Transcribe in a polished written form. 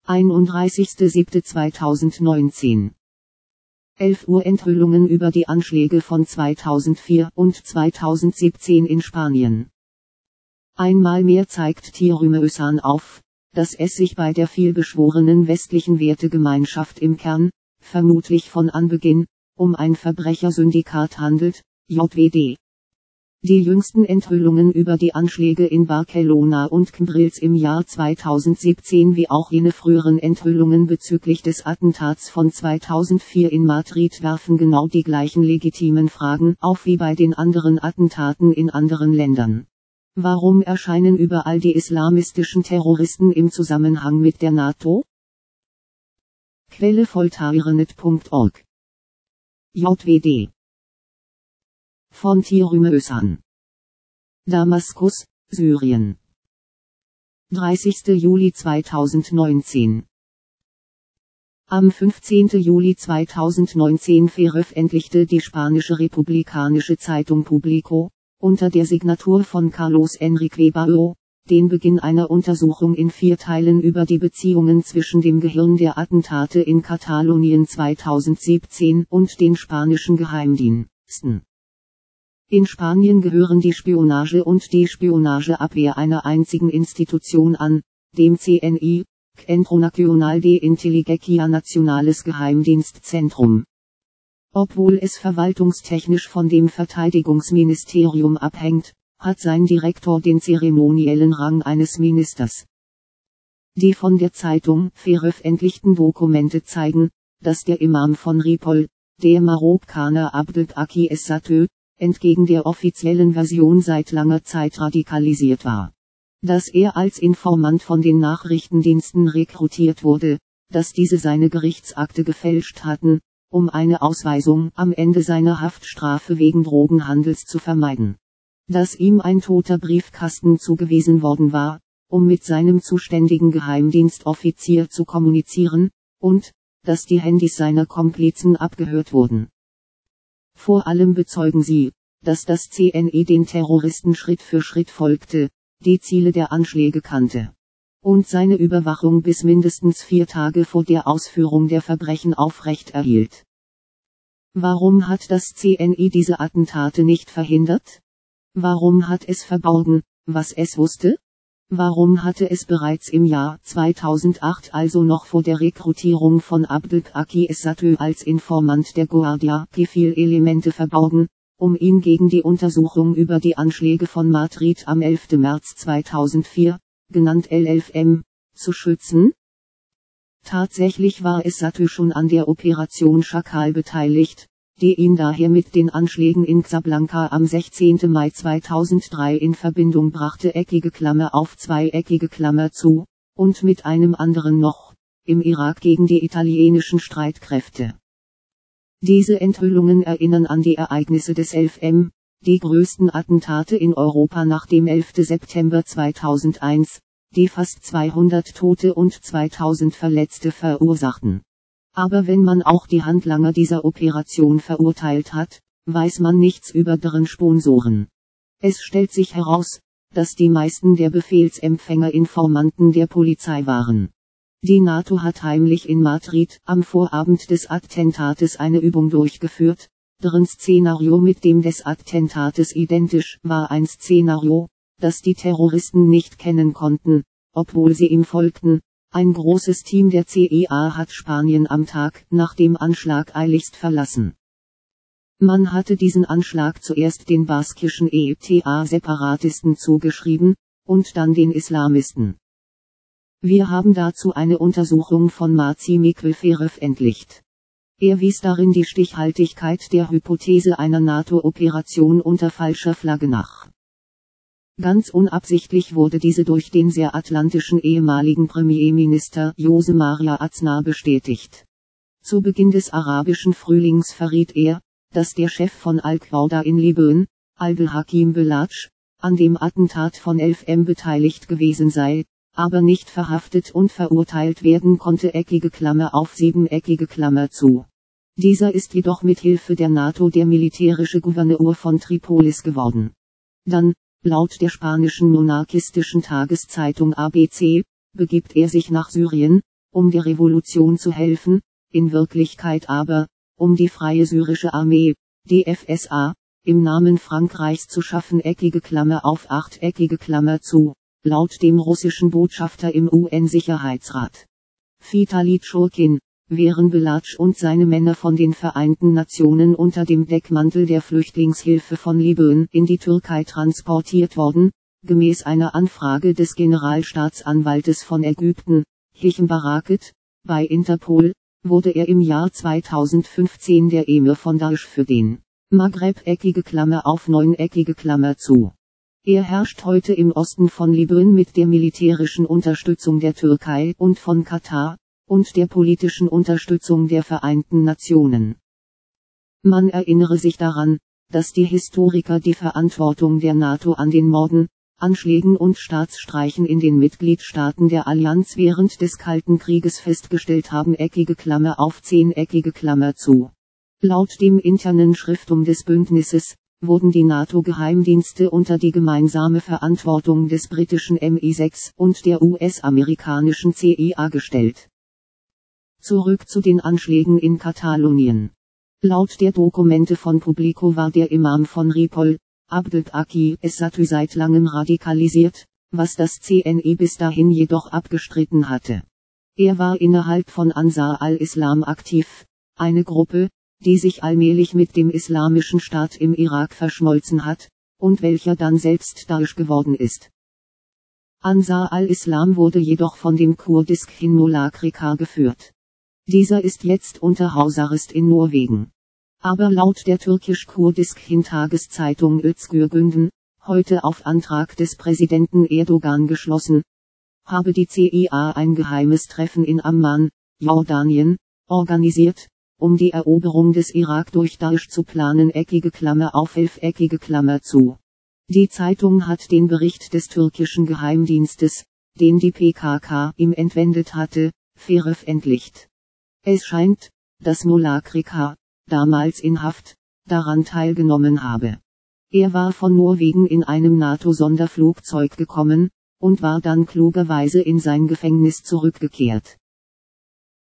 31.07.2019 11 Uhr Enthüllungen über die Anschläge von 2004 und 2017 in Spanien. Einmal mehr zeigt Thierry Meussan auf, dass es sich bei der vielbeschworenen westlichen Wertegemeinschaft im Kern, vermutlich von Anbeginn, um ein Verbrechersyndikat handelt, JWD. Die jüngsten Enthüllungen über die Anschläge in Barcelona und Cambrils im Jahr 2017 wie auch jene früheren Enthüllungen bezüglich des Attentats von 2004 in Madrid werfen genau die gleichen legitimen Fragen auf wie bei den anderen Attentaten in anderen Ländern. Warum erscheinen überall die islamistischen Terroristen im Zusammenhang mit der NATO? Quelle voltairenet.org JWD von Thierry Meussan. Damaskus, Syrien. 30. Juli 2019. Am 15. Juli 2019 veröffentlichte die spanische republikanische Zeitung Público, unter der Signatur von Carlos Enrique Bayo, den Beginn einer Untersuchung in 4 Teilen über die Beziehungen zwischen dem Gehirn der Attentate in Katalonien 2017 und den spanischen Geheimdiensten. In Spanien gehören die Spionage und die Spionageabwehr einer einzigen Institution an, dem CNI, Centro Nacional de Inteligencia Nacionales Geheimdienstzentrum. Obwohl es verwaltungstechnisch von dem Verteidigungsministerium abhängt, hat sein Direktor den zeremoniellen Rang eines Ministers. Die von der Zeitung veröffentlichten Dokumente zeigen, dass der Imam von Ripoll, der Marokkaner Abdelbaki Es-Satö, entgegen der offiziellen Version seit langer Zeit radikalisiert war. Dass er als Informant von den Nachrichtendiensten rekrutiert wurde, dass diese seine Gerichtsakte gefälscht hatten, um eine Ausweisung am Ende seiner Haftstrafe wegen Drogenhandels zu vermeiden. Dass ihm ein toter Briefkasten zugewiesen worden war, um mit seinem zuständigen Geheimdienstoffizier zu kommunizieren, und, dass die Handys seiner Komplizen abgehört wurden. Vor allem bezeugen sie, dass das CNI den Terroristen Schritt für Schritt folgte, die Ziele der Anschläge kannte und seine Überwachung bis mindestens 4 Tage vor der Ausführung der Verbrechen aufrecht erhielt. Warum hat das CNI diese Attentate nicht verhindert? Warum hat es verborgen, was es wusste? Warum hatte es bereits im Jahr 2008, also noch vor der Rekrutierung von Abdelbaki Es-Satö als Informant der Guardia Civil Elemente verborgen, um ihn gegen die Untersuchung über die Anschläge von Madrid am 11. März 2004, genannt L11M, zu schützen? Tatsächlich war Es-Satö schon an der Operation Schakal beteiligt, die ihn daher mit den Anschlägen in Casablanca am 16. Mai 2003 in Verbindung brachte, zweieckige Klammer zu, und mit einem anderen noch, im Irak gegen die italienischen Streitkräfte. Diese Enthüllungen erinnern an die Ereignisse des 11M, die größten Attentate in Europa nach dem 11. September 2001, die fast 200 Tote und 2000 Verletzte verursachten. Aber wenn man auch die Handlanger dieser Operation verurteilt hat, weiß man nichts über deren Sponsoren. Es stellt sich heraus, dass die meisten der Befehlsempfänger Informanten der Polizei waren. Die NATO hat heimlich in Madrid am Vorabend des Attentates eine Übung durchgeführt, deren Szenario mit dem des Attentates identisch war, ein Szenario, das die Terroristen nicht kennen konnten, obwohl sie ihm folgten. Ein großes Team der CIA hat Spanien am Tag nach dem Anschlag eiligst verlassen. Man hatte diesen Anschlag zuerst den baskischen ETA-Separatisten zugeschrieben, und dann den Islamisten. Wir haben dazu eine Untersuchung von Marci Miquel veröffentlicht. Er wies darin die Stichhaltigkeit der Hypothese einer NATO-Operation unter falscher Flagge nach. Ganz unabsichtlich wurde diese durch den sehr atlantischen ehemaligen Premierminister José María Aznar bestätigt. Zu Beginn des arabischen Frühlings verriet er, dass der Chef von Al-Qaida in Libyen, Abdelhakim Belhadj, an dem Attentat von 11M beteiligt gewesen sei, aber nicht verhaftet und verurteilt werden konnte, siebeneckige Klammer zu. Dieser ist jedoch mit Hilfe der NATO der militärische Gouverneur von Tripolis geworden. Dann, laut der spanischen monarchistischen Tageszeitung ABC, begibt er sich nach Syrien, um der Revolution zu helfen, in Wirklichkeit aber, um die Freie Syrische Armee, die FSA, im Namen Frankreichs zu schaffen. Achteckige Klammer zu, laut dem russischen Botschafter im UN-Sicherheitsrat. Vitali Churkin, wären Belatsch und seine Männer von den Vereinten Nationen unter dem Deckmantel der Flüchtlingshilfe von Libyen in die Türkei transportiert worden, gemäß einer Anfrage des Generalstaatsanwaltes von Ägypten, Hichem Barakat, bei Interpol, wurde er im Jahr 2015 der Emir von Daesh für den Maghreb. 9 zu. Er herrscht heute im Osten von Libyen mit der militärischen Unterstützung der Türkei und von Katar, und der politischen Unterstützung der Vereinten Nationen. Man erinnere sich daran, dass die Historiker die Verantwortung der NATO an den Morden, Anschlägen und Staatsstreichen in den Mitgliedstaaten der Allianz während des Kalten Krieges festgestellt haben. 10 zu. Laut dem internen Schriftum des Bündnisses, wurden die NATO-Geheimdienste unter die gemeinsame Verantwortung des britischen MI6 und der US-amerikanischen CIA gestellt. Zurück zu den Anschlägen in Katalonien. Laut der Dokumente von Publico war der Imam von Ripoll, Abdelhaki es-Satty, seit langem radikalisiert, was das CNI bis dahin jedoch abgestritten hatte. Er war innerhalb von Ansar al-Islam aktiv, eine Gruppe, die sich allmählich mit dem Islamischen Staat im Irak verschmolzen hat, und welcher dann selbst Daesh geworden ist. Ansar al-Islam wurde jedoch von dem kurdischen Mullah Krikar geführt. Dieser ist jetzt unter Hausarrest in Norwegen. Aber laut der türkisch-kurdischen Tageszeitung Özgür, heute auf Antrag des Präsidenten Erdogan geschlossen, habe die CIA ein geheimes Treffen in Amman, Jordanien, organisiert, um die Eroberung des Irak durch Daesh zu planen. 11 zu. Die Zeitung hat den Bericht des türkischen Geheimdienstes, den die PKK ihm entwendet hatte, veröffentlicht. Es scheint, dass Mullah Krikar, damals in Haft, daran teilgenommen habe. Er war von Norwegen in einem NATO-Sonderflugzeug gekommen, und war dann klugerweise in sein Gefängnis zurückgekehrt.